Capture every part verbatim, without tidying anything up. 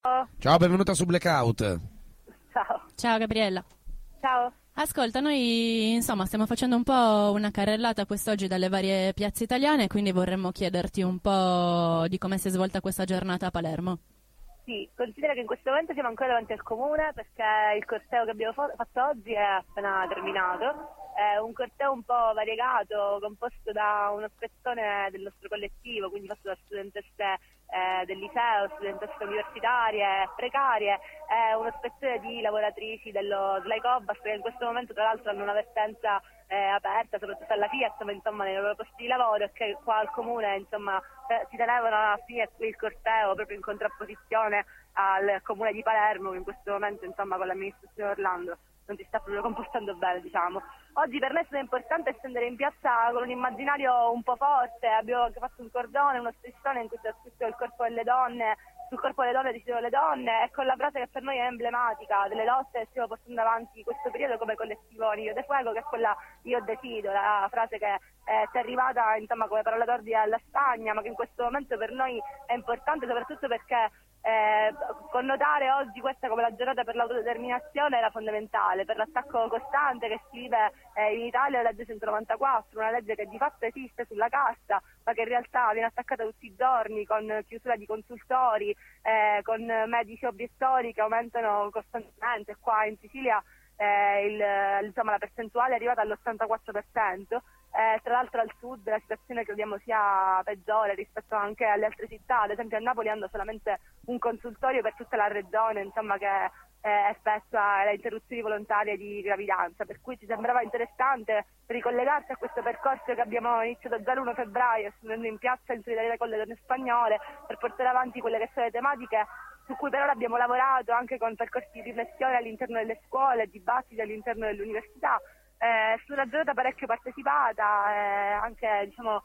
Ciao, benvenuta su Blackout. Ciao. Ciao Gabriella. Ciao. Ascolta, noi insomma stiamo facendo un po' una carrellata quest'oggi dalle varie piazze italiane, quindi vorremmo chiederti un po' di come si è svolta questa giornata a Palermo. Sì, considera che in questo momento siamo ancora davanti al comune perché il corteo che abbiamo fa- fatto oggi è appena terminato. È un corteo un po' variegato, composto da uno spezzone del nostro collettivo, quindi fatto da studentesse eh, del liceo, studentesse universitarie, precarie, e uno spezzone di lavoratrici dello Slaicobas che in questo momento tra l'altro hanno una vertenza eh, aperta, soprattutto alla Fiat, ma insomma nei loro posti di lavoro, e che qua al comune insomma eh, si tenevano a fine il corteo proprio in contrapposizione al comune di Palermo, che in questo momento insomma con l'amministrazione Orlando non si sta proprio comportando bene, diciamo. Oggi per me è stato importante scendere in piazza con un immaginario un po' forte, abbiamo anche fatto un cordone, uno striscione in cui c'è scritto il corpo delle donne, sul corpo delle donne decidono le donne, e con la frase che per noi è emblematica delle lotte che stiamo portando avanti questo periodo come collettivo Nido de Fuego, che è quella io decido, la frase che eh, ci è arrivata insomma come parola d'ordine alla Spagna, ma che in questo momento per noi è importante soprattutto perché Eh, connotare oggi questa come la giornata per l'autodeterminazione era fondamentale per l'attacco costante che si vive eh, in Italia alla legge centonovantaquattro, una legge che di fatto esiste sulla carta ma che in realtà viene attaccata tutti i giorni con chiusura di consultori, eh, con medici obiettori che aumentano costantemente. Qua in Sicilia eh, il, insomma, la percentuale è arrivata all'ottantaquattro per cento. Eh, tra l'altro al sud la situazione crediamo sia peggiore rispetto anche alle altre città, ad esempio a Napoli hanno solamente un consultorio per tutta la regione, insomma, che eh, effettua le interruzioni volontarie di gravidanza, per cui ci sembrava interessante ricollegarsi a questo percorso che abbiamo iniziato già l'primo febbraio, scendendo in piazza in solidarietà con le donne spagnole per portare avanti quelle che sono le tematiche su cui per ora abbiamo lavorato anche con percorsi di riflessione all'interno delle scuole, dibattiti all'interno delle università. Eh, su una giornata parecchio partecipata, eh, anche diciamo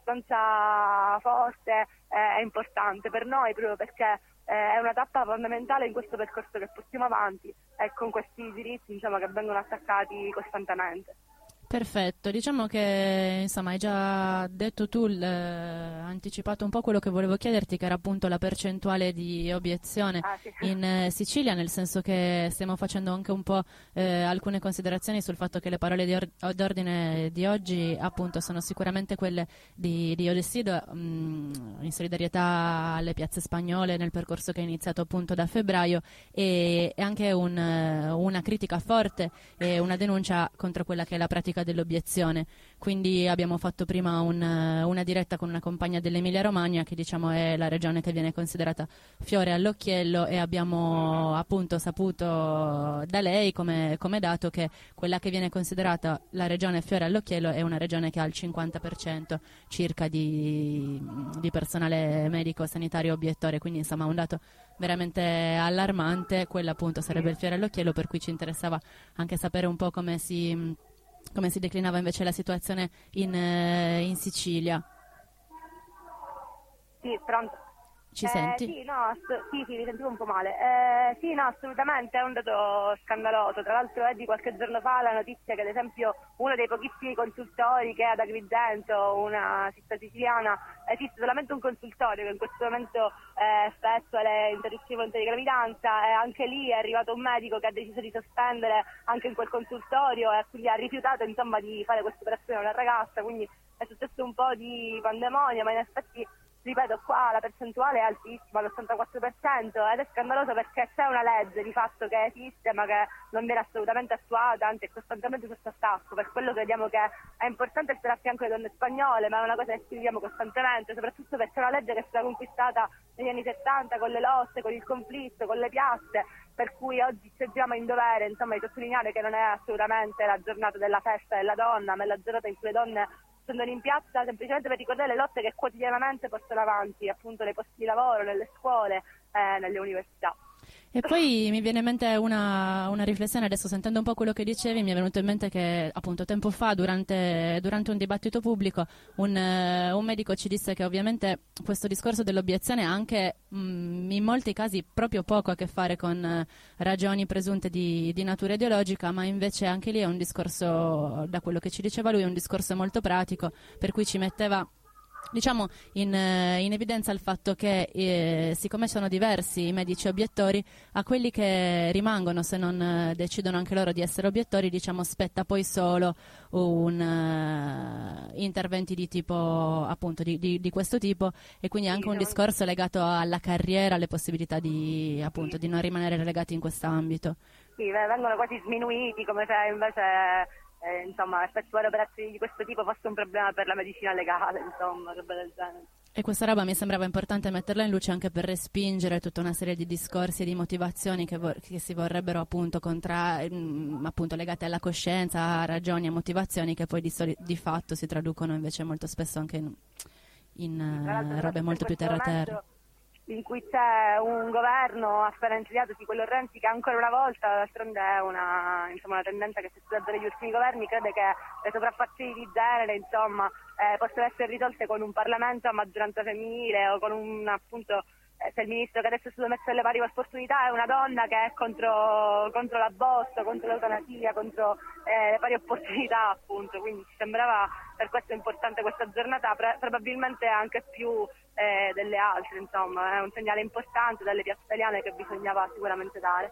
abbastanza forte e eh, importante per noi, proprio perché eh, è una tappa fondamentale in questo percorso che portiamo avanti e con questi diritti insomma, che vengono attaccati costantemente. Perfetto, diciamo che insomma hai già detto tu, l- eh, anticipato un po' quello che volevo chiederti, che era appunto la percentuale di obiezione ah, sì. in eh, Sicilia, nel senso che stiamo facendo anche un po' eh, alcune considerazioni sul fatto che le parole di or- d'ordine di oggi appunto sono sicuramente quelle di, di Odessido, mh, in solidarietà alle piazze spagnole nel percorso che è iniziato appunto da febbraio, e, e anche un, eh, una critica forte e una denuncia contro quella che è la pratica dell'obiezione. Quindi abbiamo fatto prima un, una diretta con una compagna dell'Emilia Romagna, che diciamo è la regione che viene considerata fiore all'occhiello, e abbiamo appunto saputo da lei come, come dato che quella che viene considerata la regione fiore all'occhiello è una regione che ha il cinquanta per cento circa di, di personale medico sanitario obiettore, quindi insomma un dato veramente allarmante. Quello appunto sarebbe il fiore all'occhiello, per cui ci interessava anche sapere un po' come si come si declinava invece la situazione in, eh, in Sicilia. Sì, pronto. Ci eh, senti? Sì, no, ass- sì, sì, mi sentivo un po' male. Eh, sì, no, assolutamente, è un dato scandaloso. Tra l'altro è di qualche giorno fa la notizia che ad esempio uno dei pochissimi consultori che è ad Agrigento, una città siciliana, esiste solamente un consultorio che in questo momento eh, effettua le interruzioni volontarie di gravidanza, e anche lì è arrivato un medico che ha deciso di sospendere anche in quel consultorio e quindi ha rifiutato insomma di fare questa operazione a una ragazza, quindi è successo un po' di pandemonia, ma in effetti ripeto, qua la percentuale è altissima, l'ottantaquattro per cento, ed è scandaloso perché c'è una legge di fatto che esiste ma che non viene assolutamente attuata, anzi è costantemente sotto attacco. Per quello crediamo che è importante stare a fianco delle donne spagnole, ma è una cosa che scriviamo costantemente, soprattutto perché è una legge che è stata conquistata negli anni settanta con le lotte, con il conflitto, con le piazze, per cui oggi ci sentiamo in dovere insomma di sottolineare che non è assolutamente la giornata della festa della donna, ma è la giornata in cui le donne scendono in piazza semplicemente per ricordare le lotte che quotidianamente portano avanti appunto nei posti di lavoro, nelle scuole, eh, nelle università. E poi mi viene in mente una, una riflessione, adesso sentendo un po' quello che dicevi, mi è venuto in mente che appunto tempo fa durante, durante un dibattito pubblico un, uh, un medico ci disse che ovviamente questo discorso dell'obiezione ha anche mh, in molti casi proprio poco a che fare con uh, ragioni presunte di, di natura ideologica, ma invece anche lì è un discorso, da quello che ci diceva lui, è un discorso molto pratico, per cui ci metteva diciamo in, in evidenza il fatto che eh, siccome sono diversi i medici obiettori, a quelli che rimangono, se non eh, decidono anche loro di essere obiettori, diciamo spetta poi solo un uh, interventi di tipo appunto di, di, di questo tipo, e quindi anche un discorso legato alla carriera, alle possibilità di appunto di non rimanere relegati in quest'ambito. Sì, vengono quasi sminuiti, come se invece eh, insomma effettuare operazioni di questo tipo fosse un problema per la medicina legale, insomma, roba del genere. E questa roba mi sembrava importante metterla in luce anche per respingere tutta una serie di discorsi e di motivazioni che, vor- che si vorrebbero appunto, contra- mh, appunto legate alla coscienza, a ragioni e motivazioni che poi di, soli- di fatto si traducono invece molto spesso anche in, in uh, robe molto più terra-terra. In cui c'è un governo appena insediato, sì, quello Renzi, che ancora una volta, d'altronde è una, insomma, una tendenza che si è stata negli ultimi governi, crede che le sopraffazioni di genere, insomma, eh, possono essere risolte con un Parlamento a maggioranza femminile o con un, appunto, eh, se il ministro che adesso è stato messo alle pari opportunità è una donna che è contro, contro l'aborto, contro l'eutanasia, contro eh, le pari opportunità, appunto. Quindi ci sembrava per questo importante questa giornata, pre- probabilmente anche più eh, delle altre, insomma, è un segnale importante dalle piazze italiane che bisognava sicuramente dare.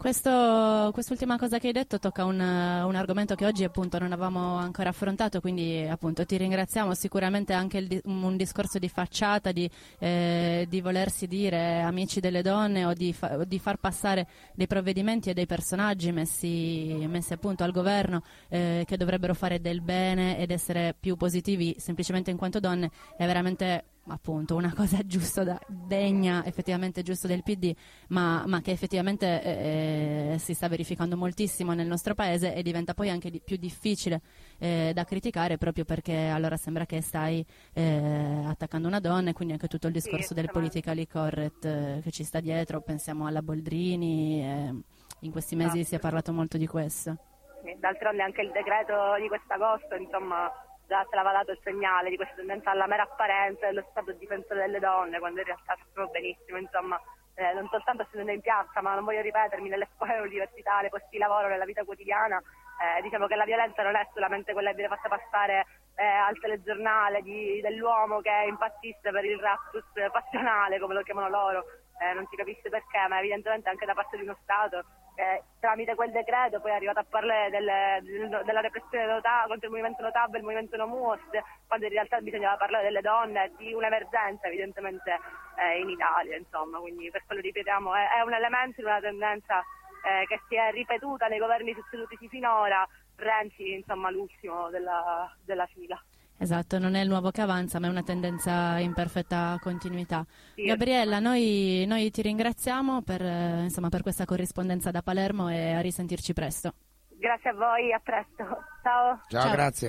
Questo, quest'ultima cosa che hai detto tocca un, un argomento che oggi appunto non avevamo ancora affrontato, quindi appunto ti ringraziamo. Sicuramente anche il, un discorso di facciata, di, eh, di volersi dire amici delle donne o di, fa, di far passare dei provvedimenti e dei personaggi messi, messi appunto al governo eh, che dovrebbero fare del bene ed essere più positivi semplicemente in quanto donne, è veramente appunto una cosa giusto da, degna effettivamente giusto del P D, ma, ma che effettivamente eh, si sta verificando moltissimo nel nostro paese, e diventa poi anche di, più difficile eh, da criticare, proprio perché allora sembra che stai eh, attaccando una donna, e quindi anche tutto il discorso sì, del politically correct eh, che ci sta dietro. Pensiamo alla Boldrini, eh, in questi mesi no. si è parlato molto di questo. Sì, d'altronde anche il decreto di quest'agosto, insomma, già se l'aveva dato il segnale di questa tendenza alla mera apparenza dello stato difensore delle donne, quando in realtà sappiamo benissimo, insomma, eh, non soltanto scendendo in piazza, ma non voglio ripetermi, nelle scuole, all'università, nei posti di lavoro, nella vita quotidiana, eh, diciamo che la violenza non è solamente quella che viene fatta passare eh, al telegiornale di, dell'uomo che impazzisce per il raptus passionale, come lo chiamano loro, eh, non si capisce perché, ma evidentemente anche da parte di uno Stato, Eh, tramite quel decreto poi è arrivato a parlare delle, del, della repressione nota, contro il movimento Notab e il movimento No Muos, quando in realtà bisognava parlare delle donne, di un'emergenza evidentemente eh, in Italia, insomma. Quindi per quello ripetiamo, è, è un elemento di una tendenza eh, che si è ripetuta nei governi succedutisi finora, Renzi insomma l'ultimo della, della fila. Esatto, non è il nuovo che avanza, ma è una tendenza in perfetta continuità. Sì, Gabriella, noi, noi ti ringraziamo per, eh, insomma, per questa corrispondenza da Palermo, e a risentirci presto. Grazie a voi, a presto. Ciao. Ciao, Ciao. Grazie.